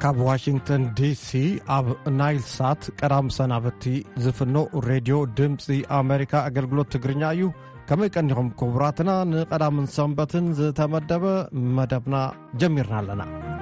ካብ ዋሽንግተን ዲሲ ኣብ ናይል ሳት ቀዳም ሰናበቲ ዝፍኖ ሬድዮ ድምፂ ኣሜሪካ ኣገልግሎት ትግርኛ እዩ። ከመይ ቀኒኹም ክቡራትና? ንቀዳምን ሰንበትን ዝተመደበ መደብና ጀሚርና ኣለና።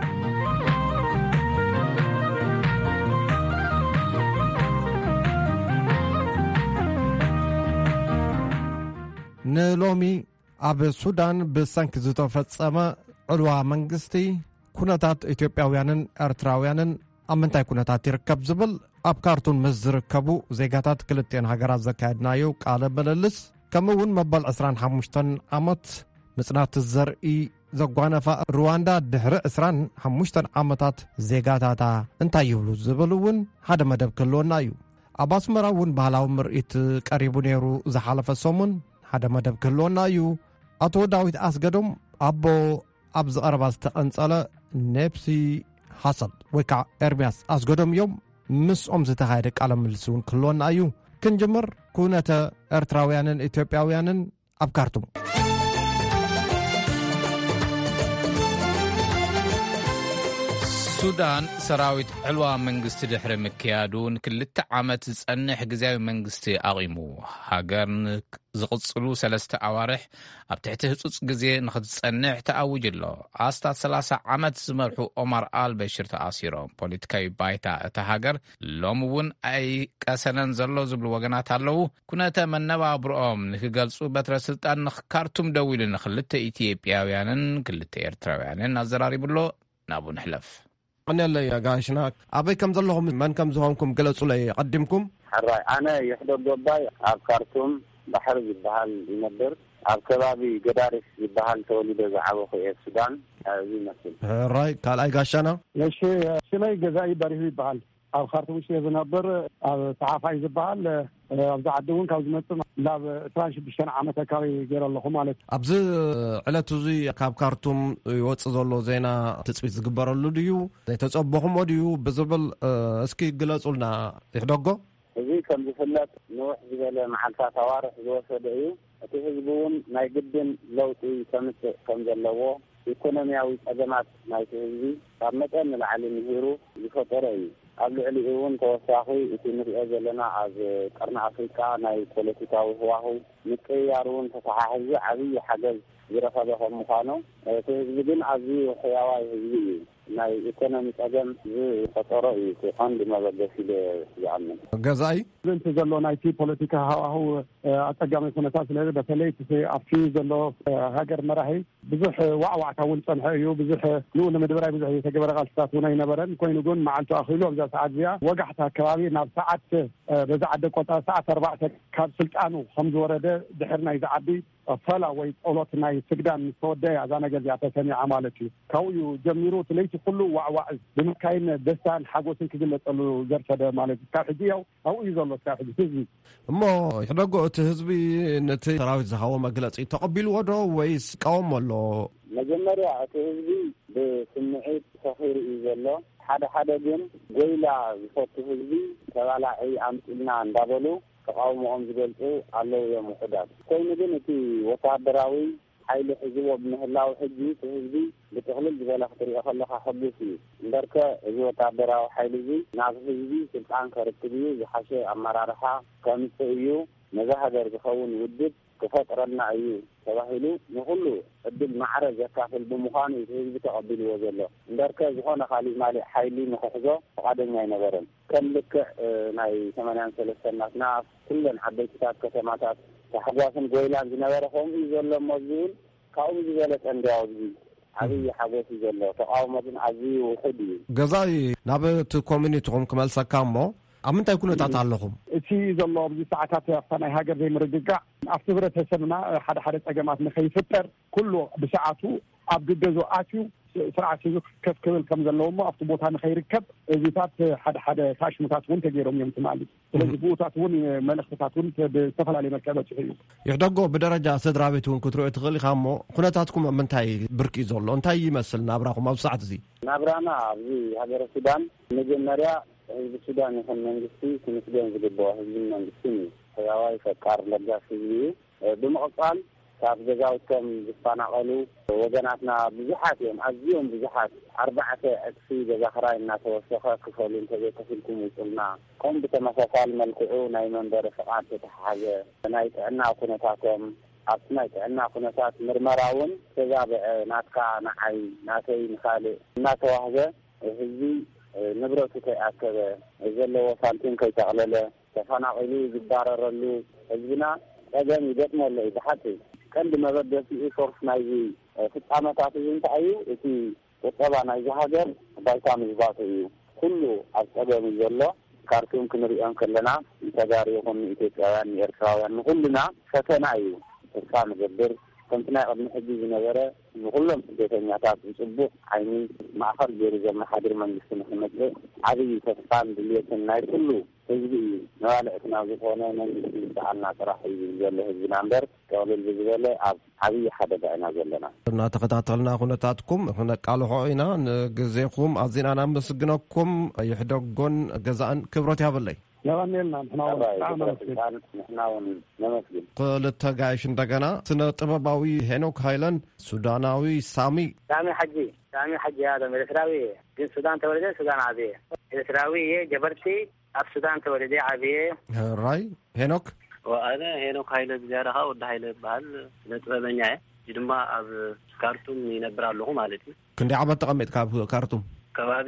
ንሎሚ ኣብ ሱዳን ብሰንኪ ዝተፈጸመ ዕልዋ መንግስቲ ኩነታት ኢትዮጵያውያንን ኤርትራውያንን ኣብ ምንታይ ኩነታት ይርከብ ዝብል ኣብ ካርቱን ምስ ዝርከቡ ዜጋታት ክልቴን ሃገራት ዘካየድናዮ ቃለ ምልልስ ከምኡውን መበል 25 ዓመት ምጽናት ዘርኢ ዘጓነፋ ሩዋንዳ ድሕሪ 25 ዓመታት ዜጋታታ እንታይ ይብሉ ዝብል እውን ሓደ መደብ ክህልወና እዩ። ኣብ ኣስመራ እውን ባህላዊ ምርኢት ቀሪቡ ነይሩ ዝሓለፈ ሰሙን ሓደ መደብ ክህልወና እዩ። ኣቶ ዳዊት ኣስገዶም ኣቦ ኣብ ዝቐረባ ዝተቐንጸለ ነብሲ ሓሰል ወይ ከዓ ኤርምያስ ኣስገዶም እዮም። ምስኦም ዝተኻየደ ቃለ ምልልስ እውን ክህልወና እዩ። ክንጅምር ኩነተ ኤርትራውያንን ኢትዮጵያውያንን ኣብ ካርቱም። ሱዳን ሰራዊት ዕልዋ መንግስቲ ድሕሪ ምክያዱን 2 ዓመት ዝጸንሕ ጊዜያዊ መንግስቲ ኣቂሙ ሃገር ዝቕጽሉ 3 ኣዋርሕ ኣብ ትሕቲ ህጹጽ ግዜ ንኽትጸንሕ ተኣውጅ ኣሎ። ኣስታት 30 ዓመት ዝመርሑ ኦማር አልበሽር ተኣሲሮም ፖለቲካዊ ባይታ እታ ሃገር ሎሚ እውን ኣይቀሰነን ዘሎ ዝብሉ ወገናት ኣለዉ። ኩነተ መነባብሮኦም ንክገልጹ በትረ ስልጣን ንካርቱም ደው ኢሉ ንኽልተ ኢትዮጵያውያንን 2 ኤርትራውያንን ኣዘራሪቡሎ ናቡ ንሕለፍ أنا قاشنا أبيكم ظلهم من كم زهونكم قلصوا لي أقدمكم حراي أنا يحضر دبي أفكاركم بحر البحال ينبر أبكبابي قدارس البحال تولد زعابه في السودان هذه مثل حراي قال أي قاشنا ليش سمي جزائي بريه البحال أو خارطوم شيء بنبر تعافي البحال أبدا عدون كاوز مثل لا ترانش بشان عامة كاوي غير الله مالك أبز علته زي كاب كارتوم يوتصلوا زينا تسبيت زغبرلو ديو تصبحهم وديو بزبل اسكي غلصولنا يخدغو እዚህ ከም ዝፍለጥ ንውሕ ዝበለ መዓልታት ተዋርሕ ዝወሰደ እዩ። እቲ ህዝቡን ናይ ግድን ለውጢ ከምፅእ ከም ዘለዎ ኢኮኖሚያዊ ፀገማት ናይቲ ህዝቢ ካብ መጠን ንላዕሊ ምሂሩ ዝፈጠረ እዩ። ኣብ ልዕሊኡ እውን ተወሳኺ እቲ ንሪኦ ዘለና ኣብ ቀርኒ ኣፍሪካ ናይ ፖለቲካዊ ህዋሁ ምቅያር እውን ተተሓሒዙ ዓብዪ ሓገዝ ዝረኸበ ከም ምዃኑ እቲ ህዝቢ ግን ኣዝዩ ሕያዋይ ህዝቢ እዩ። ናይ ኢኮኖሚ ፀገም ዝፈጠሮ እዩ ቀንዲ መበገሲ ዝኣምን ገዛኢ ዘንተ ዘሎ ናይቲ ፖለቲካ ሃዋሁ ኣፀጋሚ ኩነታት ስለ በተለይ ኣብቲ ዘሎ ሃገር መራሒ ብዙሕ ዋዕዋዕታ እውን ፀንሐ እዩ። ብዙሕ ንኡ ንምድብራይ ብዙሕ ዝተገበረ ቃልስታት እውን ኣይነበረን ኮይኑ ግን መዓልቱ ኣኺሉ ኣብዛ ሰዓት እዚኣ ወጋሕታ ከባቢ ናብ ሰዓት በዛ ዓዲ ቆጣ ሰዓት 4 ካብ ስልጣኑ ከም ዝወረደ ድሕሪ ናይ ዝዓቢ ፈላ ወይ ጸሎት ናይ ስግዳን ተወደያ እዛ ነገር እዚኣ ተሰሚዓ ማለት እዩ። ካብኡ ጀሚሩ ትለይቲ ኩሉ ዋዕዋዕ ብምካይን ደስታን ሓጎስን ክግለጸሉ ዘርሰደ ማለት እዩ። ካብ ሕጂ ያው ኣብኡ እዩ ዘሎ ካብ ሕጂ ህዝቢ እሞ ይሕደጎ እቲ ህዝቢ ነቲ ሰራዊት ዝሃቦ መግለፂ ተቐቢልዎ ዶ ወይስ ቃወሞ ኣሎ? መጀመርያ እቲ ህዝቢ ብስምዒት ሰኺሩ እዩ ዘሎ። ሓደ ግን ጎይላ ዝፈቱ ህዝቢ ተባላዒ ኣምፂልና እንዳበሉ ተቃውሞኦም ዝገልጹ ኣለዉ እዮም ውሕዳት። ኮይኑ ግን እቲ ወታደራዊ ሓይሊ ሕዝቦ ብምህላው ሕጂ እቲ ህዝቢ ብጥቕልል ዝበለ ክትሪኦ ከለካ ሕጉስ እዩ እምበርከ እዚ ወታደራዊ ሓይሊ እዚ ናብ ህዝቢ ስልጣን ከርክብ እዩ ዝሓሸ ኣመራርሓ ከምፅእ እዩ ነዛ ሃገር ዝኸውን ውድብ ክፈጥረልና እዩ ተባሂሉ ንኩሉ ዕድል ማዕረ ዘካፍል ብምዃኑ እቲ ህዝቢ ተቐቢልዎ ዘሎ እምበርከ ዝኾነ ካሊእ ማሊእ ሓይሊ ንክሕዞ ፈቃደኛ ኣይነበረን። ከም ልክዕ ናይ 83 ናትና ኩለን ዓበይትታት ከተማታት ተሓጓስን ጎይላን ዝነበረ ከምኡ እዩ ዘሎ መዝውን ካብኡ ዝበለፀ እንዲያው ዓብዪ ሓጎስ እዩ ዘሎ። ተቃውሞ ግን ኣዝዩ ውሕድ እዩ። ገዛኢ ናብ እቲ ኮሚኒቲኹም ክመልሰካ እሞ ኣብ ምንታይ ኩነታት ኣለኹም? እቲ ዘሎ ኣብዚ ሰዓታት ናይ ሃገር ዘይምርግጋዕ ኣብቲ ሕብረተሰብና ሓደ ፀገማት ንኸይፍጠር ኩሉ ብሰዓቱ ኣብ ግገዞ ኣትዩ ስርዓት ሒዙ ከፍ ክብል ከም ዘለዎ እሞ ኣብቲ ቦታ ንኸይርከብ እዚታት ሓደ ታሽሙታት እውን ተገይሮም እዮም ትማሊ። ስለዚ ብኡታት እውን መልእኽትታት እውን ብዝተፈላለየ መልክዕ በፂሑ እዩ። ይሕደጎ ብደረጃ ስድራ ቤት እውን ክትሪኦ ትኽእል ኢኻ እሞ ኩነታትኩም ምንታይ ብርቂ እዩ ዘሎ? እንታይ ይመስል ናብራኹም ኣብ ሰዓት እዚ? ናብራና ኣብዚ ሃገረ ሱዳን መጀመርያ ህዝቢ ሱዳን ይኹን መንግስቲ ክምስገን ዝግብኦ ህዝቢ መንግስቲ እዩ። ሕያዋይ ፈቃር ለጋስ ህዝቢ እዩ። ብምቕፃል ካብ ገዛውቶም ዝፈናቀሉ ወገናትና ብዙሓት እዮም ኣዝዮም ብዙሓት 4 ዕጥፊ ገዛ ክራይ እናተወሰኸ ክፈሉ እንተዘይከፍልኩም ውፅልና ከም ብተመሳሳሊ መልክዑ ናይ መንበሪ ፍቃድ ተተሓሓዘ ናይ ጥዕና ኩነታቶም ኣብቲ ናይ ጥዕና ኩነታት ምርመራ እውን ተዛብዐ ናትካ ንዓይ ናተይ ንካልእ እናተዋህበ ህዝቢ ንብረቱ ከይኣከበ ዘለዎ ሳንቲም ከይተቕለለ ተፈናቂሉ ዝባረረሉ ህዝብና ፀገም ይገጥመሉ እዩ ብሓቂ ቀንዲ መበደሲ ሶርስ ናይዚ ፍጻመታት እንታይ እዩ እቲ ቁጠባ ናይዚ ሃገር ባይታ ምዝባቱ እዩ ኩሉ ኣብ ፀገም እዩ ዘሎ ካርቱም ክንሪኦም ከለና ተጋሪ ይኹን ኢትዮጵያውያን ኤርትራውያን ንኩልና ፈተና እዩ ተስፋ ንገብር ከምቲ ናይ ቅድሚ ሕጂ ዝነበረ ንኩሎም ስደተኛታት ብፅቡቅ ዓይኒ ማእኸል ገይሩ ዘመሓድር መንግስቲ ንክመፅእ ዓብዪ ተስፋን ድልየትን ናይ ኩሉ ህዝቢ እዩ ነባልዕትና ዝኾነ መንግስቲ ዝተዓልና ጥራሕ እዩ ዘሎ ህዝብና እምበር ጠቕልል ብዝበለ ኣብ ዓብዪ ሓደጋ ኢና ዘለና እናተኸታተልና ኩነታትኩም ክነቃልሖ ኢና ንግዜኹም ኣዝና እናመስግነኩም ይሕደጎን ገዛእን ክብረት ያበለይ ያባኔልና ንሕናውን ነመስግን ክልተ ጋይሽ እንደገና ስነ ጥበባዊ ሄኖክ ሃይለን ሱዳናዊ ሳሚ ሓጂ ያለም ኤርትራዊ ግን ሱዳን ተወለደ ሱዳን ዓብየ ኤርትራዊ ጀበርቲ ኣብ ሱዳን ተወለደ ዓብየ ራይ ሄኖክ ወአነ ሄኖክ ሃይለ ዝያራኻ ወዲ ሃይለ በሃል ነጥበበኛ ድማ ኣብ ካርቱም ይነብር ኣለኹ ማለት እዩ ክንደይ ዓመት ተቐሚጥካ ኣብ ካርቱም ከባቢ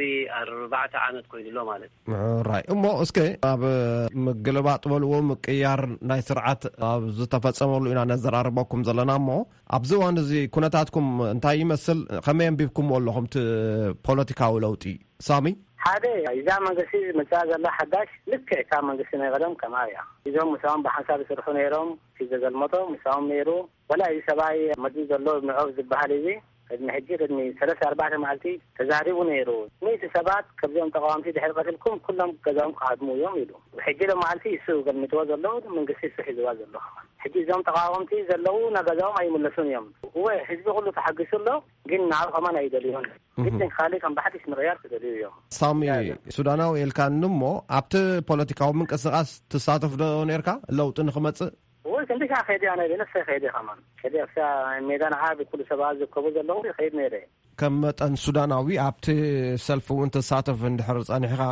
4 ዓመት ኮይኑሎ ማለት ራይ እሞ እስከ ኣብ ምግልባጥ በልዎ ምቅያር ናይ ስርዓት ኣብ ዝተፈፀመሉ ኢና ነዘራርበኩም ዘለና እሞ ኣብዚ እዋን እዚ ኩነታትኩም እንታይ ይመስል ከመይ ኣንቢብኩም ኣለኹም እቲ ፖለቲካዊ ለውጢ ሳሚ ሓደ እዛ መንግስቲ መፅኣ ዘላ ሓዳሽ ልክዕ ካብ መንግስቲ ናይ ቀደም ከማ እያ እዞም ምሳኦም ብሓንሳብ ዝስርሑ ነይሮም ፊዘገልመቶ ምሳኦም ነይሩ ወላ እዚ ሰብኣይ መፅኡ ዘሎ ምዕብ ዝበሃል እዚ ቅድሚ ሕጂ ቅድሚ 3-4 መዓልቲ ተዛሪቡ ነይሩ ነቲ ሰባት ከብዚኦም ተቃዋምቲ ድሕሪ ቀትልኩም ኩሎም ገዛኦም ክሃድሙ እዮም ኢሉ ሕጂ ሎ መዓልቲ እሱ ገልሚትዎ ዘለዉ መንግስቲ እሱ ሒዝዋ ዘሎ ሕጂ እዞም ተቃዋምቲ ዘለዉ ናገዛኦም ኣይምለሱን እዮም ወይ ህዝቢ ኩሉ ተሓጊሱሎ ግን ንዓብ ከማን ኣይደልዩን ግድን ካሊእ ከም ባሕቲስ ምቕያር ተደልዩ እዮም ሳሚ ሱዳናዊ ኤልካን እሞ ኣብቲ ፖለቲካዊ ምንቅስቃስ ትሳተፍ ዶ ነርካ ለውጢ ንክመፅእ كنت خيدي أنا بنفسي خيدي كمان خيدي أفسا ميدان عابي كل سبعة زكبوز اللون خيد ميري كم أن سوداناوي عبت سلف وانت ساتف عند حرس أنا حقا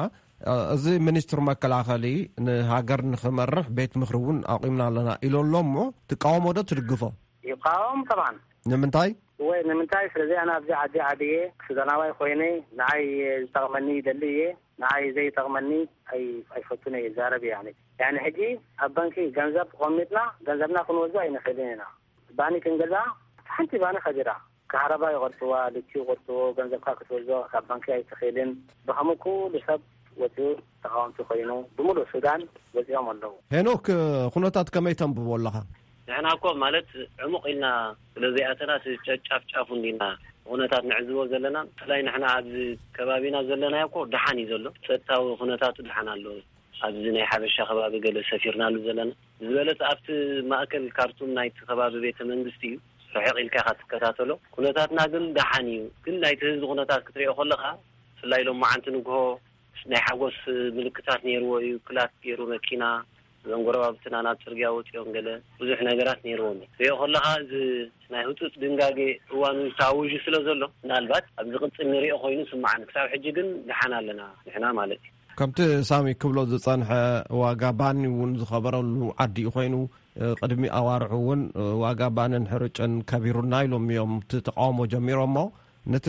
زي منستر مكلاخلي نهاجر نخمرح بيت مخرون أقيمنا لنا إلى اللومو تقاوم وده تلقفه يقاوم طبعا نمنتاي نمنتاي فرزي أنا أبزع عدي عادية سوداناوي خويني نعي تغمني دلية نعي زي تغمني أي فتوني زاربي يعني حجي البنكي جنزب قومتنا جنزبنا كنوزو أي نخديننا باني كنجزا حنتي باني خجرا كهرباء غرتوا لتشي غرتوا جنزب كاكتوزو كبنكي أي تخيلين بخمكو لسب وتو تقاوم تخينو بمولو السودان وزيهم الله هنوك خنوتات كمي تنبو والله نحن أقول مالت عمق إلنا لذيئتنا تشاف لنا خنوتات نعزوه زلنا فلاي نحن عبز كبابينا زلنا يقول دحاني زلو ستاو خنوتات دحانا له ኣብዚ ናይ ሓበሻ ከባቢ ገለ ሰፊርናሉ ዘለና ዝበለፅ ኣብቲ ማእከል ካርቱም ናይቲ ከባቢ ቤተ መንግስቲ እዩ ርሒቕ ኢልካ ክትከታተሎ ኩነታትና ግን ደሓን እዩ ግን ናይቲ ህዝቢ ኩነታት ክትሪኦ ከለኻ ብፍላይ ሎም መዓንቲ ንግሆ ናይ ሓጎስ ምልክታት ነይርዎ እዩ ክላት ገይሩ መኪና ዘንጎረባብትና ናብ ፅርግያ ወፂኦም ገለ ብዙሕ ነገራት ነይርዎም ሪኦ ከለኻ እዚ ናይ ህፁፅ ድንጋጌ እዋኑ ታውጁ ስለ ዘሎ ምናልባት ኣብ ዝቕፅል ንሪኦ ኮይኑ ስማዓኒ ክሳብ ሕጂ ግን ደሓን ኣለና ንሕና ማለት እዩ ከምቲ ሳሚ ክብሎ ዝፀንሐ ዋጋ ባኒ እውን ዝኸበረሉ ዓዲ ኮይኑ ቅድሚ ኣዋርዑ እውን ዋጋ ባንን ሕርጭን ከቢሩና ኢሎም እዮም ተቃውሞ ጀሚሮሞ ነቲ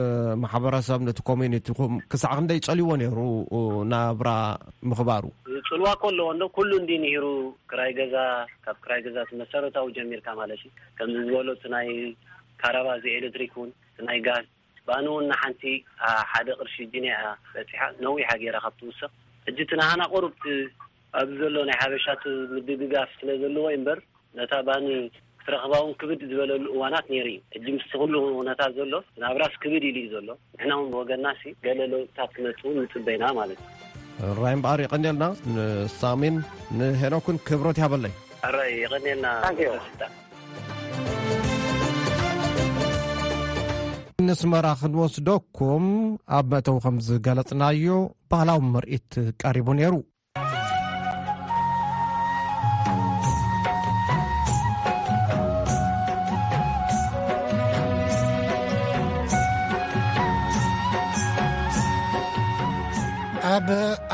ማሕበረሰብ ነቲ ኮሚኒቲኩም ክሳዕ ክንደይ ፀልይዎ ነይሩ ናብራ ምኽባሩ ፅልዋ ከሎ ወንዶ ኩሉ እንዲ ነይሩ ክራይ ገዛ ካብ ክራይ ገዛ መሰረታዊ ጀሚርካ ማለት እዩ ከም ዝበሎ ናይ ካራባ ኤሌክትሪክ እውን ናይ ጋዝ بانون نحنتي حدا قرشي جنيه فتحة نوي حاجة راح توصل جتنا أنا قربت أبزلون حبشات مدققاف تنزلوا وينبر نتابعني ترخباون كبد زبل الوانات نيري الجيم استغلوا ونتازلوا نابراس كبد يلي زلوا إحنا وجناسي قال له تاكنتون متبينها مالك رايم باري قنيلنا سامين هناكن كبرت هبلي الرأي قنيلنا نسمر ክንወስደኩም ኣብ መተው ከም ዝገለጽናዮ ባህላዊ ምርኢት ቀሪቡ ነይሩ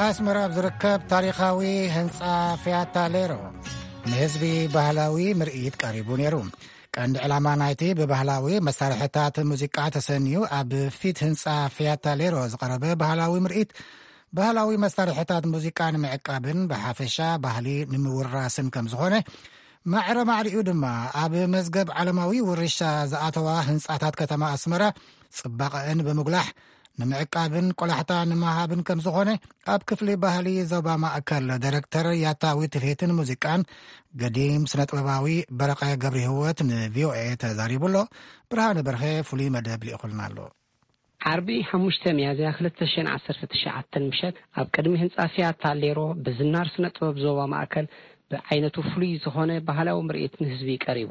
ኣስመራ ዝርከብ ታሪኻዊ ህንፃ ፊያታ ሌሮ ንህዝቢ ባህላዊ ምርኢት ቀሪቡ ነይሩ። ቀንዲ ዕላማ ናይቲ ብባህላዊ መሳርሕታት ሙዚቃ ተሰንዩ ኣብ ፊት ህንፃ ፊያታ ሌሮ ዝቐረበ ባህላዊ ምርኢት ባህላዊ መሳርሕታት ሙዚቃ ንምዕቃብን ብሓፈሻ ባህሊ ንምውራስን ከም ዝኾነ ማዕረ ማዕሪኡ ድማ ኣብ መዝገብ ዓለማዊ ውርሻ ዝኣተዋ ህንፃታት ከተማ ኣስመራ ጽባቐን ብምጉላሕ ንምዕቃብን ቆላሕታ ንምሃብን ከም ዝኾነ ኣብ ክፍሊ ባህሊ ዞባ ማእከል ዳይሬክተር ያታዊ ትልሂትን ሙዚቃን ገዲም ስነ-ጥበባዊ በረቐ ገብሪ ህይወት ንቪኦኤ ተዛሪቡሎ። ብርሃነ በርሀ ፍሉይ መደብ ሊእኹልና ኣሎ። ዓርቢ 5 ሚያዝያ 2019 ምሸት ኣብ ቅድሚ ህንፃ ፊያታ ሌሮ ብዝናር ስነ-ጥበብ ዞባ ማእከል ብዓይነቱ ፍሉይ ዝኾነ ባህላዊ ምርኢት ንህዝቢ ቀሪቡ።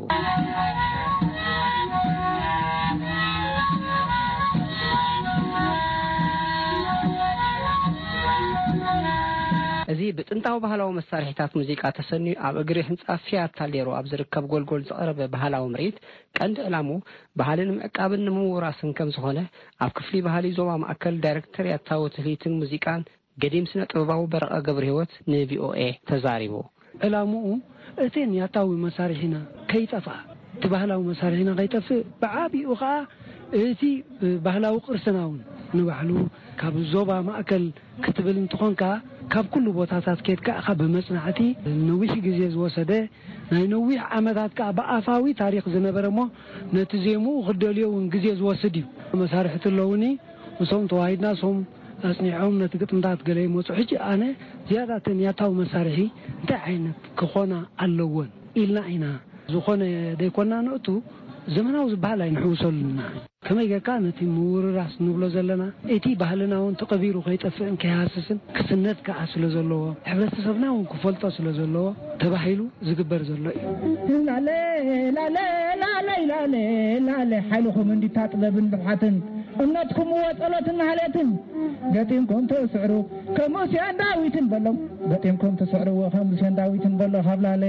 እዚ ብጥንታዊ ባህላዊ መሳርሕታት ሙዚቃ ተሰንዩ ኣብ እግሪ ህንፃ ፊያታ ሌሮ ኣብ ዝርከብ ጎልጎል ዝቐረበ ባህላዊ ምርኢት ቀንዲ ዕላሙ ባህልን ምዕቃብን ንምውራስን ከም ዝኾነ ኣብ ክፍሊ ባህሊ ዞባ ማእከል ዳይሬክተር ያታዊ ትልሂትን ሙዚቃን ገዲም ስነ-ጥበባዊ በረቐ ገብሪ ህይወት ንቪኦኤ ተዛሪቡ። ዕላሙኡ እተን ያታዊ መሳርሒና ከይጠፍኣ እቲ ባህላዊ መሳርሒና ከይጠፍእ ብዓቢኡ ከዓ እቲ ባህላዊ ቅርስናውን ንባዕሉ ካብ ዞባ ማእከል ክትብል እንትኾንካ ካብ ኩሉ ቦታታት ከድካ ካብ በመጽናዕቲ ነዊሕ ግዜ ዝወሰደ ናይ ነዊሕ ዓመታት ከዓ ብኣፋዊ ታሪክ ዝነበረሞ ነቲ ዜሙ ክደልዮውን ግዜ ዝወስድ እዩ። መሳርሕት ኣለውኒ እሶም ተዋሂድና ሶም ኣጽኒዖም ነቲ ግጥምታት ገለይ መጽ ሕጂ ኣነ ዝያዳተን ያታዊ መሳርሒ እንታይ ዓይነት ክኾና ኣለዎን ኢልና ኢና ዝኾነ ደይኮና ነእቱ ዘመናዊ ዝበሃል ኣይንሕውሰሉና ከመይ ጌርካ ነቲ ምውርራስ ንብሎ ዘለና እቲ ባህልና እውን ተቐቢሩ ከይጠፍእን ከይሃስስን ክስነት ከዓ ስለ ዘለዎ ሕብረተሰብና እውን ክፈልጦ ስለ ዘለዎ ተባሂሉ ዝግበር ዘሎ እዩ። ላለ ላለ ላለ ላለ ላለ ሓይልኩም እንዲታጥበብን ብሓትን እምነትኩም ወጸሎትን ሃለትን ገጢምኩም ተስዕሩ ከሙሴን ዳዊትን በሎም ገጢምኩም ተስዕሩ ከሙሴን ዳዊትን በሎ ካብላለ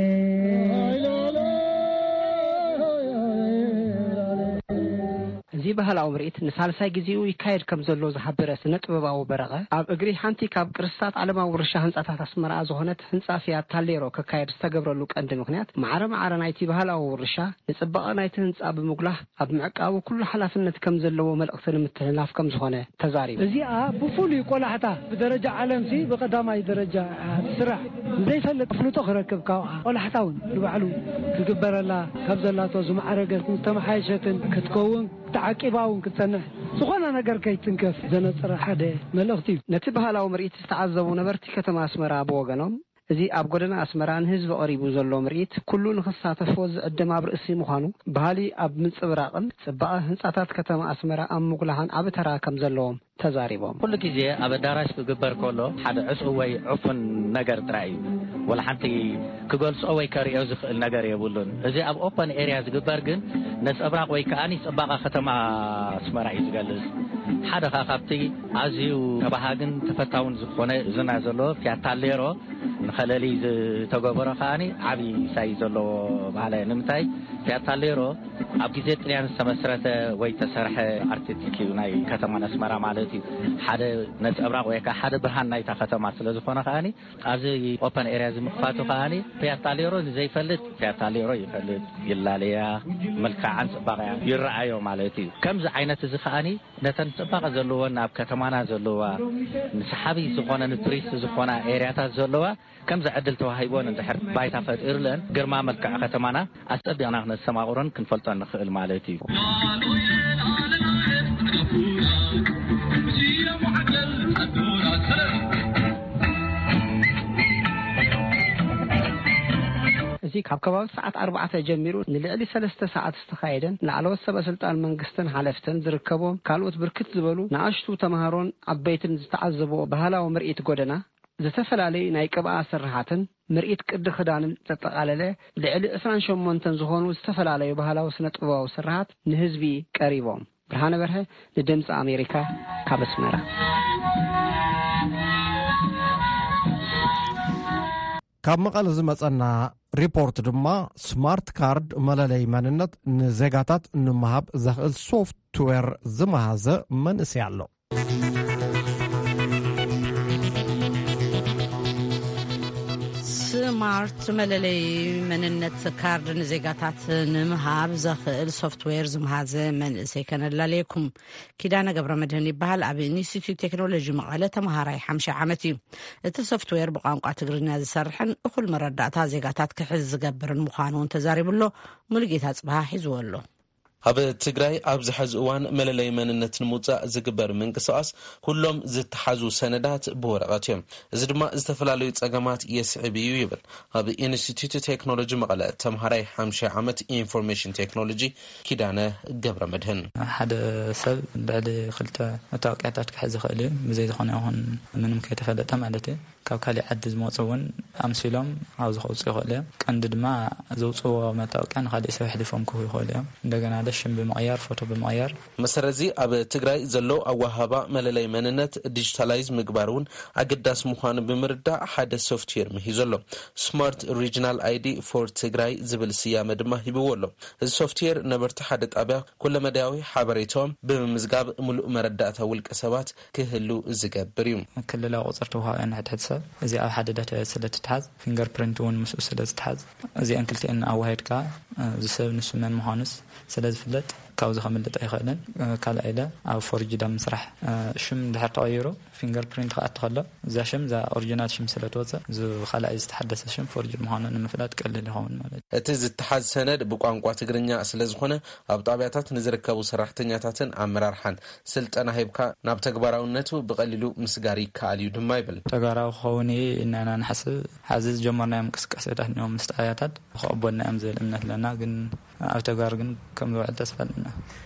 እዚ ባህላዊ ምርኢት ንሳልሳይ ጊዜኡ ይካየድ ከም ዘሎ ዝሓበረ ስነ-ጥበባዊ በረቐ ኣብ እግሪ ሓንቲ ካብ ቅርስታት ዓለማዊ ውርሻ ህንፃታት ኣስመራ ዝኾነት ህንፃ ፊያታ ሌሮ ክካየድ ዝተገብረሉ ቀንዲ ምክንያት ማዕረ ናይቲ ባህላዊ ውርሻ ንጽባቐ ናይቲ ህንፃ ብምጉላህ ኣብ ምዕቃቡ ኩሉ ሓላፍነት ከም ዘለዎ መልእኽቲ ንምትሕልላፍ ከም ዝኾነ ተዛሪቡ። እዚኣ ብፍሉይ ቆላሕታ ብደረጃ ዓለምሲ ብቐዳማይ ደረጃ ስራሕ ዘይፈልጥ ፍሉጦ ክረክብ ካብኣ ቆላሕታውን ንባዕሉ ክግበረላ ካብ ዘላቶ ዝማዕረገት ተመሓየሸትን ክትከውን تعقيباون كتنه ዝኾነ ነገር ከይትንከፍ ዘነጽረ ሓደ መልእኽቲ ነቲ ባህላዊ ምርኢት ዝተዓዘቡ ነበርቲ ከተማ ኣስመራ ብወገኖም እዚ ኣብ ጎደና ኣስመራን ህዝቢ ቀሪቡ ዘሎ ምርኢት ኩሉ ንኽሳተፎ ዝዕድም ኣብ ርእሲ ምዃኑ ባህሊ ኣብ ምንጽብራቕን ጽባቐ ህንጻታት ከተማ ኣስመራ ኣብ ምጉላሃን ኣብ ተራ ከም ዘለዎም ተዛሪቦም ኩሉ ግዜ ኣብ ኣዳራሽ ክግበር ከሎ ሓደ ዕጹ ወይ ዕፉን ነገር ጥራይ ወላ ሓንቲ ክገልጾ ወይ ከሪኦ ዝኽእል ነገር የብሉን እዚ ኣብ ኦፕን ኤሪያ ዝግበር ግን ነጸብራቕ ወይ ከኣኒ ጽባቐ ከተማ ኣስመራ እዩ ዝገልጽ ሓደ ካብቲ ኣዝዩ ተባሃግን ተፈታውን ዝኾነ ዝና ዘሎ ፊያታ ሌሮ ንኸለሊ ዝተገበረ ከኣኒ ዓቢ ሳይ ዘሎ ባህላዊ ንምታይ ፊያታ ሌሮ ኣብ ግዜ ጥልያን ዝተመስረተ ወይ ተሰርሐ ኣርቲስቲክ ናይ ከተማ ኣስመራ ማለት እዩ ሓደ ነጸብራቕ ወይ ከዓ ሓደ ብርሃን ናይታ ከተማ ስለ ዝኾነ ከኣኒ ኣብዚ ኦፕን ኤሪያ ዝምኽፋቱ ከኣኒ ፊያታ ሌሮ ዘይፈልጥ ፊያታ ሌሮ ይፈልጥ ይላለያ መልክዓን ጽባቐ ይረኣዮ ማለት እዩ ከምዚ ዓይነት እዚ ከኣኒ ነተን ጽባቐ ዘለወን ኣብ ከተማና ዘለዋ ንሰሓቢ ዝኾነ ንቱሪስት ዝኾነ ኤሪያታት ዘለዋ ከምዚ ዕድል ተዋሂቦን እንድሕር ባይታ ፈጢርለን ግርማ መልክዕ ከተማና ኣጸቢቕና ክነሰማቑረን ክንፈልጦን ንኽእል ማለት እዩ እዚ ካብ ከባቢ ሰዓት 4 ጀሚሩ ንልዕሊ 3 ሰዓት ዝተኻየደን ላዕለዎት ሰበስልጣን መንግስትን ሓለፍትን ዝርከቦም ካልኦት ብርክት ዝበሉ ንኣሽቱ ተማሃሮን ዓበይትን ዝተዓዘብዎ ባህላዊ ምርኢት ጎደና ዝተፈላለዩ ናይ ቅብኣ ስራሓትን ምርኢት ቅዲ ክዳንን ተጠቃለለ ልዕሊ 28 ዝኾኑ ዝተፈላለዩ ባህላዊ ስነ-ጥበባዊ ስራሓት ንህዝቢ ቀሪቦም ብርሃነ በርሀ ንድምፂ ኣሜሪካ ካብ ኣስመራ ካብ መቐለ ዝመጸና ሪፖርት ድማ ስማርት ካርድ መለለይ መንነት ንዜጋታት ንምሃብ ዘኽእል ሶፍትዌር ዝመሃዘ መንእሰይ ኣሎ ስማርት መለለይ መንነት ካርድ ንዜጋታት ንምሃብ ዘኽእል ሶፍትዌር ዝመሃዘ መንእሰይ ከነላለየኩም ኪዳነ ገብረ መድህን ይበሃል ኣብ ኢንስቲትዩት ቴክኖሎጂ መቐለ ተመሃራይ 50 ዓመት እዩ እቲ ሶፍትዌር ብቋንቋ ትግርኛ ዝሰርሕን እኩል መረዳእታ ዜጋታት ክሕዝ ዝገብርን ምዃኑ ተዛሪብሎ ሙሉጌታ ጽባህ ሒዝዎ ኣሎ ኣብ ትግራይ ኣብ ዝሐዝ እዋን መለለይ መንነት ንምውፃእ ዝግበር ምንቅስቃስ ኩሎም ዝተሓዙ ሰነዳት ብወረቐት እዮም እዚ ድማ ዝተፈላለዩ ጸገማት የስዕብ እዩ ይብል ኣብ ኢንስቲትዩት ቴክኖሎጂ መቐለ ተምሃራይ 50 ዓመት ኢንፎርሜሽን ቴክኖሎጂ ኪዳነ ገብረ መድህን ሓደ ሰብ ልዕሊ ክልተ መታወቂያታት ክሕዝ ይኽእል እዩ ብዘይ ዝኾነ ይኹን ምንም ከይተፈለጠ ማለት እዩ ካብ ካሊእ ዓዲ ዝመፁ እውን ኣምሲሎም ኣብዚ ከውፅኡ ይኽእል እዮም ቀንዲ ድማ ዘውፅዎ መታወቂያ ንካሊእ ሰብ ሕሊፎም ክህቡ ይኽእሉ እዮም እንደገና ሽም ብምቕያር ፎቶ ብምቕያር መሰረዚ ኣብ ትግራይ ዘሎ ኣዋሃባ መለለይ መንነት ዲጂታላይዝ ምግባር እውን ኣገዳሲ ምዃኑ ብምርዳእ ሓደ ሶፍትዌር ምሂዙ ኣሎ ስማርት ሪጅናል አይዲ ፎር ትግራይ ዝብል ስያመ ድማ ሂብዎ ኣሎ እዚ ሶፍትዌር ነበርቲ ሓደ ጣብያ ኩለ መዳያዊ ሓበሬቶም ብምምዝጋብ ሙሉእ መረዳእታ ውልቀ ሰባት ክህሉ ዝገብር እዩ ክልላዊ ቁፅሪ ተዋሃብያ ንሕድሕድ ሰብ እዚ ኣብ ሓደ ዳታ ስለትትሓዝ ፊንገር ፕሪንት እውን ምስኡ ስለዝትሓዝ እዚአን ክልቲአን ኣዋሂድካ ዝሰብ ንሱ መን ምዃኑስ ስለዝፍለጥ ካብዚ ከምልጥ ኣይኽእልን ካልኣይ ኢለ ኣብ ፎርጅ ዳ ምስራሕ ሽም ድሕር ተቐይሩ ፊንገር ፕሪንት ከኣትኸሎ እዛ ሽም እዛ ኦሪጂናል ሽም ስለትወፅእ እዚ ካልኣይ ዝተሓደሰ ሽም ፎርጅ ምዃኑ ንምፍላጥ ቀሊል ይኸውን ማለት እዩ እቲ ዝተሓዝ ሰነድ ብቋንቋ ትግርኛ ስለዝኾነ ኣብ ጣብያታት ንዝርከቡ ሰራሕተኛታትን ኣመራርሓን ስልጠና ሂብካ ናብ ተግባራውነቱ ብቐሊሉ ምስጋር ይከኣል እዩ ድማ ይብል ተግባራዊ ክኸውን ኢልና ንሓስብ ሓዚ ዝጀመርናዮም እንቅስቃሴታት እዮም ምስ ጣብያታት ክቕበልና እዮም ዝብል እምነት ኣለና ግን ኣብ ተግባር ግን ከም ዝውዕል ተስፋ ኣለና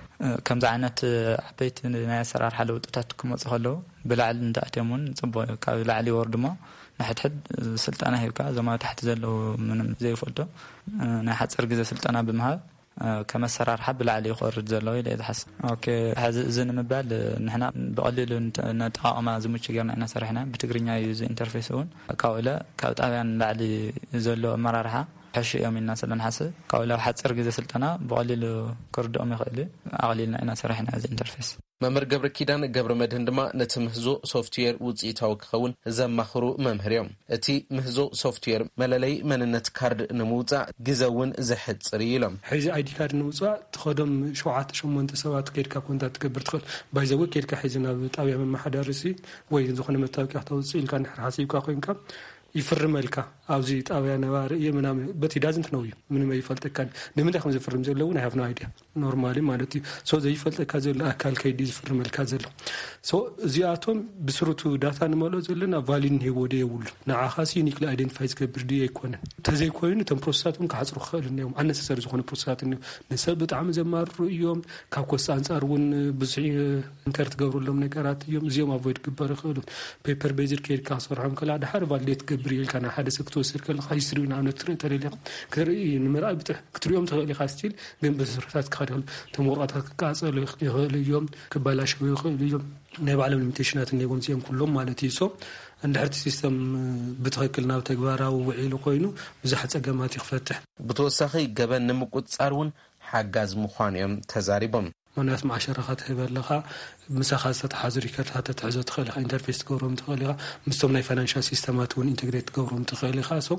ከምዚ ዓይነት ዓበይቲ ናይ ኣሰራርሓ ለውጥታት ክመፁ ከለዉ ብላዕሊ እንተኣትዮም እውን ፅቡቅ እዩ ካብ ላዕሊ ይወርዱ ሞ ንሕድሕድ ስልጠና ሂብካ እዞም ኣብ ታሕቲ ዘለዉ ምንም ዘይፈልጦ ናይ ሓፂር ግዜ ስልጠና ብምሃብ ከም ኣሰራርሓ ብላዕሊ ይኸርድ ዘለዎ ኢለ ዝሓስብ ኦኬ ሕዚ እዚ ንምባል ንሕና ብቐሊሉ ነጠቃቕማ ዝምቹ ጌርና ኢና ሰሪሕና ብትግርኛ እዩ እዚ ኢንተርፌስ እውን ካብኡ ኢለ ካብ ጣብያን ላዕሊ ዘሎ ኣመራርሓ حش يومنا سلنا حسب قالوا حتصر جزء سلطنا بقليل كردو مخلي أقليلنا إنا سرحنا هذا الانترفيس ممر قبر كيدان قبر مدهندما نتمهزو سوفتوير وزيتاو كخون زم مخرو ممهريوم اتي مهزو سوفتوير ملالي مننت كارد نموزع جزاون زحد صريلم حيز اي دي كارد نموزع تخدم شوعات شمونت سوات كيركا كنت تكبر تدخل بايزو كيركا حيزنا بطاويه من محدارسي وي زخنا متاوقع توصيل كان حاسيبكا خوينكا يفرم لك أوزي طاوية نوار يمنام بتي doesn't know you من ما يفلت كان لمن دخل يفرم زي لو I have no idea normally مالتي so زي يفلت كذا الأكل كيدي يفرم الكذا so زياتهم بسرطو داتا نمالو زلنا فالين هو ده يقول نعخاسي نيكل identifies كبردي يكون تزي كوين تم بروساتهم كحصروا خالنا يوم عنا سر زخون بروسات إنه نسبت عم زمار يوم كاكوس أنصارون بزعي انكرت جورو لهم نكرات يوم زيوم افويد كبر خالو paper based كير كاسر هم كلا ده حرف فاليت بريل كان حادث كتوسر كل خايسرين عن التريل كري نمرأ بتح كتريوم تغلي خاستيل بين بزرتات كخدل تمرات كاسر اليوم كبلاش اليوم نبع على الميتيشنات اللي يقوم زيهم كلهم مالتي سو عند حرت سيستم بتغكلنا وتجباره وعيله قينو بزحت أجمعات يفتح بتوسخي جبان نمكوت صارون حجز مخانيم تزاربهم وناس مع شركات هبلغا مساخات حاضري كات تعزو تخلي انترفيس تقورهم تخليها مستوى فاينانشال سيستمات وين انتجريت تقورهم تخلي خاصو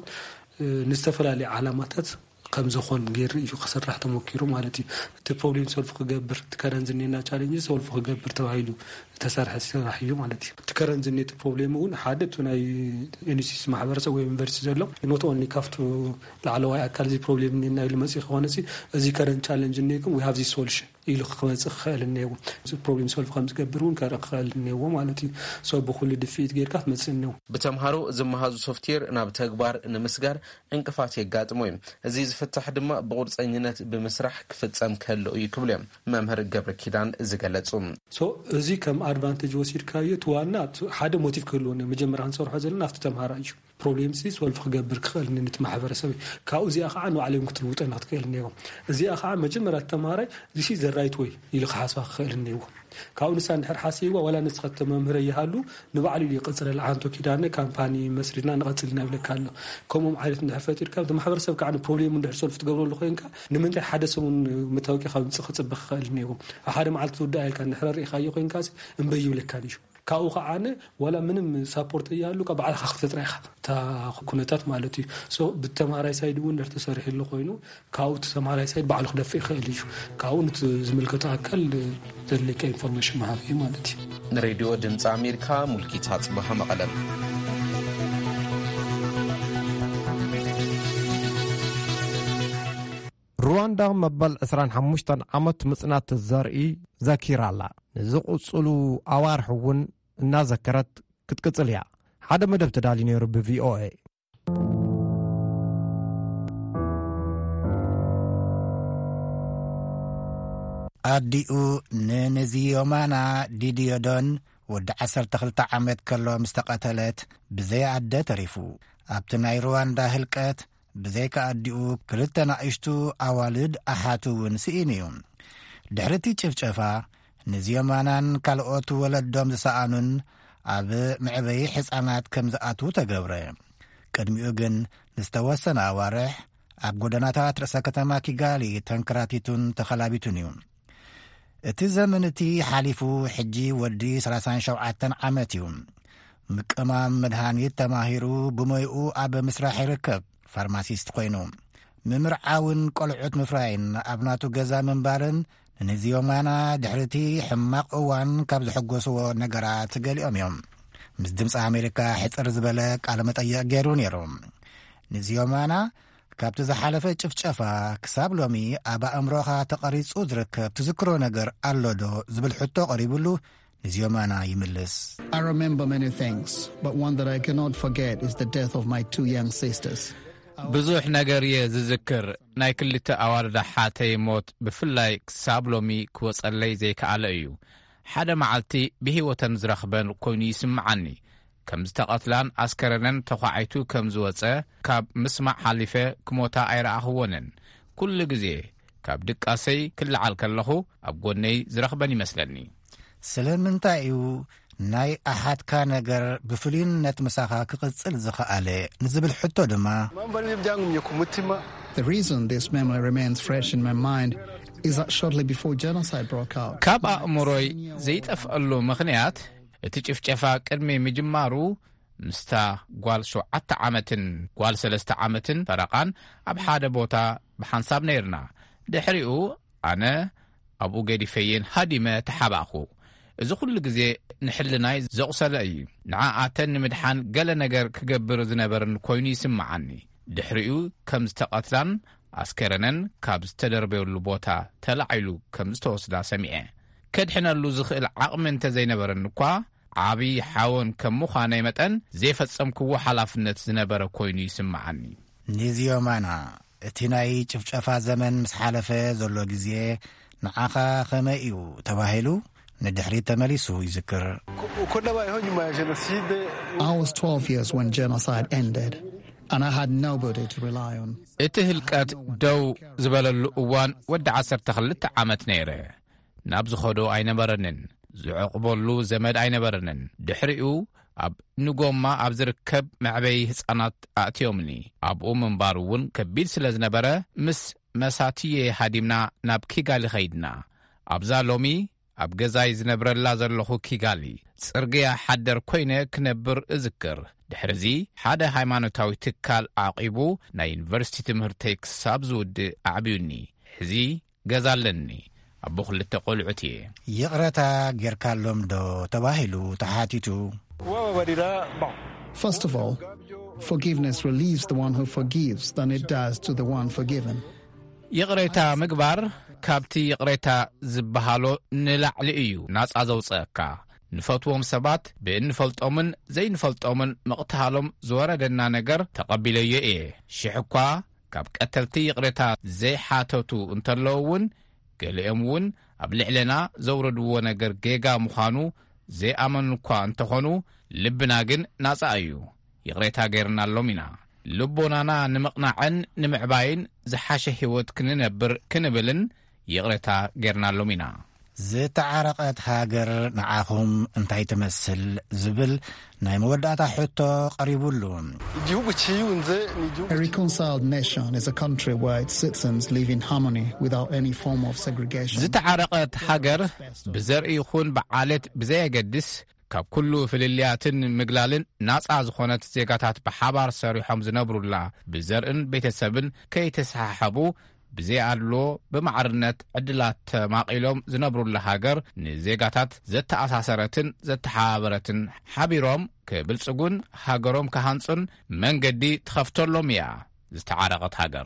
نستفل على علامات كم زخون غير يخسر راح تموكيرو مالتي تبروبليم سولف كغبر تكرنزنينا تشالنج سولف كغبر توعيلو تسارح سراحيو مالتي تكرنزني تبروبليم ون حادثنا انيسيس محبرسه وي يونيفرسيتي زلو نوت اونلي كافتو لعلوا اكل زي بروبليم نينا المسيخ وانسي ازي كرنت تشالنج نيكم وي هاف ذي سولوشن إلى خمس خال النيو بروبليم سولف خمس كبرون كارق خال النيو مالتي سو بخل دفيت غير كات مسنو بتمهارو زمهازو سوفتوير ناب تغبار نمسغار انقفات يغاطمويم ازي زفتح دما بقرصኝነት بمسرح كفصم كلو يكبلم ممهر قبر كيدان زغلصوم سو ازي كم ادفانتج وسير كايت وانا حدا موتيف كلونه مجمر انصرح زلنا افت تمهارايو بروبليم سيس ولف خبر خال نت محبرسبي كاوزي اخا انو عليهم كتلوط انا تقيل نيو ازي اخا مجمر التمهاراي دي زي رايت وي يلو حاسبا خال نيو كاون سان حر حاسيوا ولا نسخت ممهر يحلو نبعلي يقصر العانتو كيدانه كامباني مسرينا نقتلنا بلكالو كومم عايرت نحفتير كاب محبرسب كان بروبليم ندير سولف تقبروا له خوينكا نمنت حدثون متوقع خا نسخت صبخ خال نيو احد معلت ودا كان نحرر يخايو خوينكاس انبيو لكانيشو ካብኡ ከዓነ ወላ ምንም ሳፖርት እያሉ ባዕልካ ክትጥራይካ እታ ኩነታት ማለት እዩ ብተማራይ ሳይድ እውን ተሰሪሕሉ ኮይኑ ካብኡ ተማራይ ሳይድ ባዕሉ ክደፍእ ይኽእል እዩ ካብኡ ዝምልከቱ ኣካል ዘለቀ ኢንፎርሜሽን መሃብ እዩ ማለት እዩ ንሬድዮ ድምፂ ኣሜሪካ ሙልኪታ ጽባህ መቐለም ሩዋንዳ መበል 25 ዓመት ምጽናት ዘርኢ ዘኪራ ኣላ ንዝቕጽሉ ኣዋርሕ እውን እናዘከረት ክትቅጽል እያ ሓደ መደብ ተዳልዩ ነይሩ ብቪኦኤ ኣዲኡ ንንዚዮማና ዲድዮዶን ወዲ 12 ዓመት ከሎ ምስ ተቐተለት ብዘይ ኣደ ተሪፉ ኣብቲ ናይ ሩዋንዳ ህልቀት ብዘይካ ኣዲኡ ክልተ ናእሽቱ ኣዋልድ ኣሓቱ እውን ስኢን እዩ ድሕርቲ ጭፍጨፋ ንዚዮማናን ካልኦት ወለዶም ዝሰኣኑን ኣብ ምዕበይ ሕፃናት ከም ዝኣትዉ ተገብረ ቅድሚኡ ግን ንዝተወሰነ ኣዋርሕ ኣብ ጎደናታት ርእሰ ከተማ ኪጋሊ ተንከራቲቱን ተኸላቢቱን እዩ እቲ ዘመን እቲ ሓሊፉ ሕጂ ወዲ 37 ዓመት እዩ ምቅማም መድሃኒት ተማሂሩ ብሞይኡ ኣብ ምስራሕ ይርከብ ፋርማሲስት ኮይኑ ምምርዓውን ቆልዑት ምፍራይን ኣብ ናቱ ገዛ ምንባርን ንዚዮማና ድሕርቲ ሕማቕ እዋን ካብ ዝሕጐስዎ ነገራት ገሊኦም እዮም ምስ ድምፂ ኣሜሪካ ሕፅር ዝበለ ቃለ መጠይቕ ገይሩ ነይሩ ንዚዮማና ካብቲ ዝሓለፈ ጭፍጨፋ ክሳብ ሎሚ ኣብ ኣእምሮኻ ተቐሪጹ ዝርከብ ትዝክሮ ነገር ኣሎ ዶ ዝብል ሕቶ ቀሪቡሉ ንዚዮማና ይምልስ I remember many things but one that I cannot forget is the death of my two young sisters ብዙሕ ነገር እየ ዝዝክር ናይ ክልተ ኣዋልድ ሓተይ ሞት ብፍላይ ክሳብ ሎሚ ክወጸለይ ዘይከኣለ እዩ ሓደ መዓልቲ ብሂወተን ዝረኽበን ኮይኑ ይስምዓኒ ከም ዝተቐትላን ኣስከረነን ተዃዒቱ ከም ዝወፀ ካብ ምስማዕ ሓሊፈ ክሞታ ኣይረኣኽዎንን ኩሉ ግዜ ካብ ድቃሰይ ክልዓል ከለኹ ኣብ ጎነይ ዝረኽበን ይመስለኒ ስለምንታይ እዩ ናይ ኣሓትካ ነገር ብፍሉይነት ምሳኻ ክቕጽል ዝኸኣለ ንዝብል ሕቶ ድማ The reason this memory remains fresh in my mind is that shortly before genocide broke out ካብ ኣእምሮይ ዘይጠፍአሉ ምኽንያት እቲ ጭፍጨፋ ቅድሚ ምጅማሩ ምስታ ጓል 7 ዓመትን ጓል 3 ዓመትን ፈረቓን ኣብ ሓደ ቦታ ብሓንሳብ ነይርና ድሕሪኡ ኣነ ኣብኡ ገዲፈየን ሃዲመ ተሓባእኹ እዚ ኩሉ ግዜ ንሕልናይ ዘቑሰለ እዩ ንዓኣተን ንምድሓን ገለ ነገር ክገብር ዝነበርን ኮይኑ ይስምዓኒ ድሕሪኡ ከም ዝተቐትላን ኣስከረነን ካብ ዝተደርበየሉ ቦታ ተላዒሉ ከም ዝተወስዳ ሰሚዐ ከድሕነሉ ዝኽእል ዓቕሚ እንተዘይነበረን እኳ ዓብዪ ሓወን ከም ምዃነይ መጠን ዘይፈጸምክዎ ሓላፍነት ዝነበረ ኮይኑ ይስምዓኒ ንዚዮማና እቲ ናይ ጭፍጨፋ ዘመን ምስ ሓለፈ ዘሎ ግዜ ንዓኻ ኸመይ እዩ ተባሂሉ ንድሕሪት ተመሊሱ ይዝክር I was 12 years when genocide ended and I had nobody to rely on እቲ ህልቀት ደው ዝበለሉ እዋን ወዲ 12 ዓመት ነይረ ናብ ዝኸዶ ኣይነበረንን ዝዕቕበሉ ዘመድ ኣይነበረንን ድሕሪኡ ኣብ ንጎማ ኣብ ዝርከብ መዕበይ ህፃናት ኣእትዮምኒ ኣብኡ ምንባር እውን ከቢድ ስለ ዝነበረ ምስ መሳትየ ሃዲምና ናብ ኪጋሊ ኸይድና ኣብዛ ሎሚ ኣብ ገዛይ ዝነብረላ ዘለኹ ኪጋሊ ጽርግያ ሓደር ኮይነ ክነብር እዝክር ድሕርዚ ሓደ ሃይማኖታዊ ትካል ዓቂቡ ናይ ዩኒቨርሲቲ ትምህርተይ ክሳብ ዝውድእ ኣዕብዩኒ ሕዚ ገዛ ኣለኒ ኣቦ ክልተ ቆልዑት እየ ይቕረታ ጌርካሎም ዶ ተባሂሉ ተሓቲቱ First of all, forgiveness relieves the one who forgives than it does to the one forgiven. ይቕሬታ ምግባር ካብቲ ይቕሬታ ዝበሃሎ ንላዕሊ እዩ ናጻ ዘውፅአካ ንፈትዎም ሰባት ብእንፈልጦምን ዘይንፈልጦምን መቕትሃሎም ዝወረደና ነገር ተቐቢለዮ እየ ሽሕ እኳ ካብ ቀተልቲ ይቕሬታ ዘይሓተቱ እንተለውን ገሊኦም እውን ኣብ ልዕለና ዘውረድዎ ነገር ጌጋ ምዃኑ ዘይኣመኑ እኳ እንተኾኑ ልብና ግን ናጻ እዩ ይቕሬታ ገይርናሎም ኢና ልቦናና ንምቕናዕን ንምዕባይን ዝሓሸ ህይወት ክንነብር ክንብልን ይቕሬታ ገይርናሎም ኢና ዝተዓረቐት ሃገር ንዓኹም እንታይ ትመስል ዝብል ናይ መወዳእታ ሕቶ ቀሪቡሉ A reconciled nation is a country where its citizens live in harmony without any form of segregation. ዝተዓረቐት ሃገር ብዘርኢ ይኹን ብዓለት ብዘየገድስ ካብ ኩሉ ፍልልያትን ምግላልን ናጻ ዝኾነት ዜጋታት ብሓባር ሰሪሖም ዝነብሩላ ብዘርእን ቤተሰብን ከይተሰሓሓቡ ብዘይ ኣድሎ ብማዕርነት ዕድላት ተማቒሎም ዝነብሩላ ሃገር ንዜጋታት ዘተኣሳሰረትን ዘተሓባበረትን ሓቢሮም ክብልጽጉን ሃገሮም ክሃንጹን መንገዲ ትኸፍተሎም እያ ዝተዓረቐት ሃገር።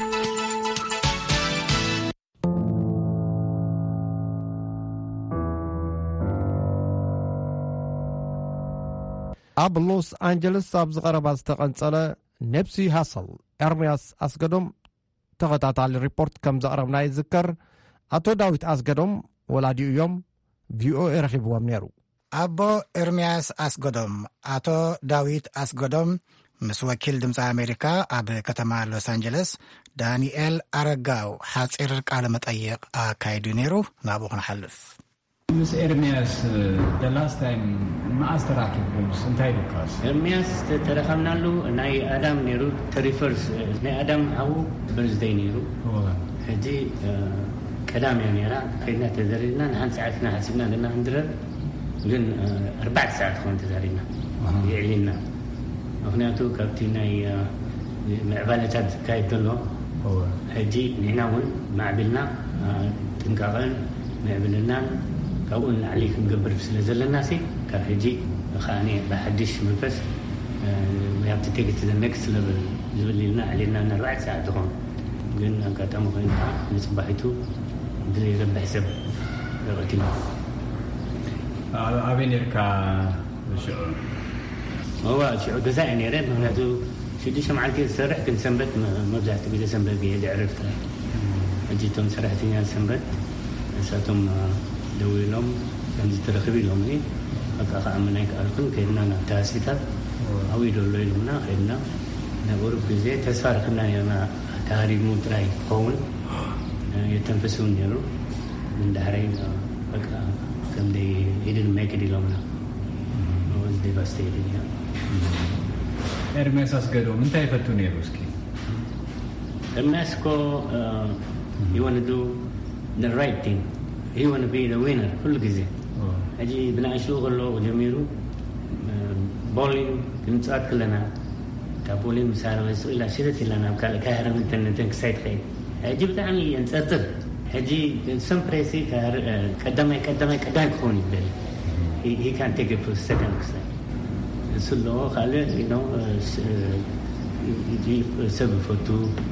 ኣብ ሎስ አንጀለስ ኣብ ዝቐረባ ዝተቐንጸለ ነብሲ ሃሰል ኤርምያስ ኣስገዶም ተኸታታሊ ሪፖርት ከም ዘቕረብና ይዝከር። ኣቶ ዳዊት ኣስገዶም ወላዲኡ እዮም ቪኦኤ ረኺብዎም ነይሩ። ኣቦ ኤርምያስ ኣስገዶም ኣቶ ዳዊት ኣስገዶም ምስ ወኪል ድምፂ ኣሜሪካ ኣብ ከተማ ሎስ አንጀለስ ዳንኤል ኣረጋው ሓፂር ቃለ መጠይቕ ኣካይዱ ነይሩ። ናብኡ ክንሓልፍ ምስ ኤርምያስ the last time ማእስ ተራኪብኩምስ እንታይ ዱካስ? ኤርምያስ ተረኸብናሉ ናይ ኣዳም ነይሩ ተሪፈርስ ናይ ኣዳም ዓቡ በርዝደይ ነይሩ ሕጂ ቀዳምያ ነይራ ከይድና ተዘሪድና ንሓንቲ ሰዓትና ሓሲብና ገና ንድረር ግን 4 ሰዓት ኾን ተዘሪድና ይዕሊና ምክንያቱ ካብቲ ናይ ምዕባለታት ዝካየድ ዘሎ ሕጂ ንሕና እውን ማዕቢልና ጥንቃቐን ምዕብልናን ካብኡ ንላዕሊ ክንገብር ስለ ዘለና ሲ ካብ ሕጂ ከዓኒ ብሓድሽ መንፈስ ያብቲ ቴክት ኔክስት ሌቨል ዝብል ኢልና ዕሊልና ን4 ሰዓት ዝኾን ግን ኣጋጣሚ ኮይኑ ከዓ ንፅባሒቱ ብዘይረብሕ ሰብ ረቐቲና ኣበይ ነርካ ሽዑ? ሽዑ ገዛ እየ ነይረ ምክንያቱ 6 መዓልቲ ዝሰርሕ ግን ሰንበት መብዛሕትኡ ግዜ ሰንበት ገየደ ዕረፍቲ ሕጂ እቶም ሰራሕተኛ ሰንበት ንሳቶም ደው ኢሎም ከምዚ ተረኽቢ ኢሎም በቃ ከዓ ምናይ ከኣልኩን ከይድና ናብቲ ሆስፒታል ኣብኡ ደሎ ኢሉምና ከይድና ናብ ቁሩብ ግዜ ተስፋ ረክብና ነርና ተሃሪሙ ጥራይ ክኸውን የተንፈስ እውን ነይሩ እንዳሕረይ በቃ ከምደይ ኢድን ማይክድ ኢሎምና ዴቫስቴትድ እያ። ኤርምያስ ኣስገዶም እንታይ ይፈቱ ነይሩ? እስኪ ኤርምያስ እኮ he want to do the right thing. He want to be the winner كل ጊዜ ሕጂ ብናእሽቱ ከሎ ጀሚሩ ቦሊንግ ክንፃት ክለና ካብ ቦሊንግ ምሳሌ ወስኡ ኢላ ሽረት ኢላና ካልእ ካህረም እንተን ክሳይት ኸይድ ሕጂ ብጣዕሚ የንፀርፅር ሕጂ ሰምፕሬሲ ቀዳማይ ክኸውን ይደል he can take it for second ክሳይ እሱ ኣለዎ ካልእ ሰብ ፈቱ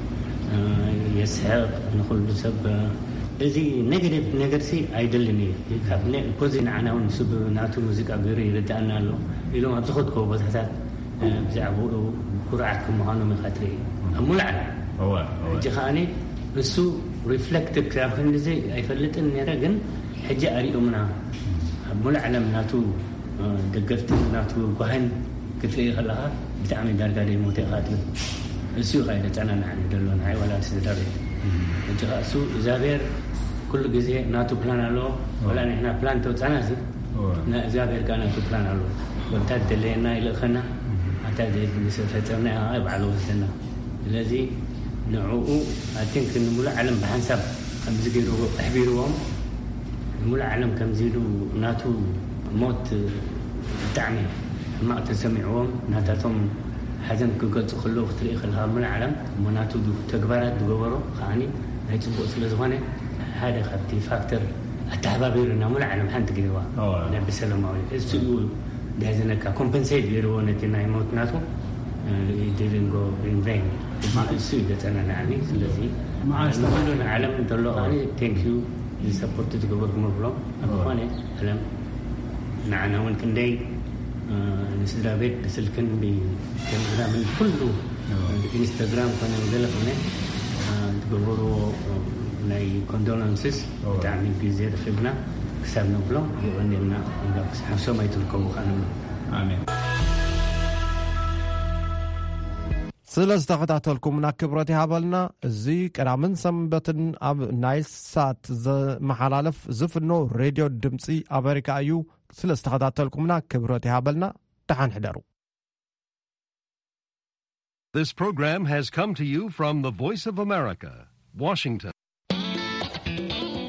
የስሕቕ ንኩሉ ሰብ እዚ ኔጌቲቭ ነገር ሲ ኣይደልን እዩ ካብ ፖዚ ንዓና እውን ንሱ ናቱ ሙዚቃ ገይሩ ይርዳእና ኣሎ ኢሎም ኣብ ዝኸድክዎ ቦታታት ብዛዕባኡ ኩርዓት ክምዃኖም ኢኻ ትርኢ ኣብ ሙሉእ ዓለም ሕጂ ከዓኒ እሱ ሪፍሌክቲቭ ክሳብ ክንዲዚ ኣይፈልጥን ነይረ ግን ሕጂ ኣሪኦምና ኣብ ሙሉእ ዓለም ናቱ ደገፍቲ ናቱ ጓህን ክትርኢ ከለኻ ብጣዕሚ ዳርጋ ደይሞተ ኢኻ ትብል እሱ ኢኻ ይደጨናንዓኒ ደሎ ንዓይ ዋላ ስደር ሕጂ ከዓ እሱ እግዚኣብሔር ኩሉ ጊዜ ናቱ ፕላን ኣለዎ ወላ ንሕና ፕላን ተውፃና ሲ እግዚኣብሔር ከዓ ናቱ ፕላን ኣለዎ ወንታት ደለየና ይልእኸና ኣታ ፈፀምና ኢኻ ይበዓሉ ወስደና ስለዚ ንዕኡ ኣቲንክ ንሙሉእ ዓለም ብሓንሳብ ከምዚ ገይርዎ ኣሕቢርዎም ንሙሉእ ዓለም ከምዚ ኢሉ ናቱ ሞት ብጣዕሚ ሕማቕ ተሰሚዕዎም ናታቶም ሓዘን ክገልፁ ከለዉ ክትርኢ ከለካ ሙሉእ ዓለም እሞ ናቱ ተግባራት ዝገበሮ ከዓኒ ናይ ፅቡቅ ስለ ዝኾነ ሓደ ካብቲ ፋክተር ኣተሓባቢሩና ሙሉእ ዓለም ሓንቲ ገይርዋ ናይ ብሰላማዊ እሱ እዩ ዳይዘነካ ኮምፐንሴት ገይርዎ ነቲ ናይ ሞት ናቱ ድሪንጎ ኢንቬን እሱ እዩ ገፀናንዓኒ ስለዚ ንኩሉ ንዓለም እንተሎ ከዓኒ ቴንክዩ ዝሰፖርት ዝገበርኩም ኣብሎም ኣብ ዝኾነ ዓለም ንዓና እውን ክንደይ ንስድራ ቤት ብስልክን ብቴሌግራምን ኩሉ ኢንስታግራም ኮነ ገለ ኮነ ዝገበርዎ ናይ ኮንዶለንስስ ብጣዕሚ ግዜ ረኺብና ክሳብ ነብሎም ይቀኒልና ሓብሶም ኣይትርከቡ ከዓ ንብሎ ኣሜን። ስለ ዝተኸታተልኩምና ክብረት ይሃበልና። እዚ ቀዳምን ሰንበትን ኣብ ናይል ሳት ዘመሓላለፍ ዝፍኖ ሬድዮ ድምፂ ኣሜሪካ እዩ። ስለ ዝተኸታተልኩምና ክብረት ይሃበልና። ደሓን ሕደሩ። This program has come to you from the Voice of America, Washington.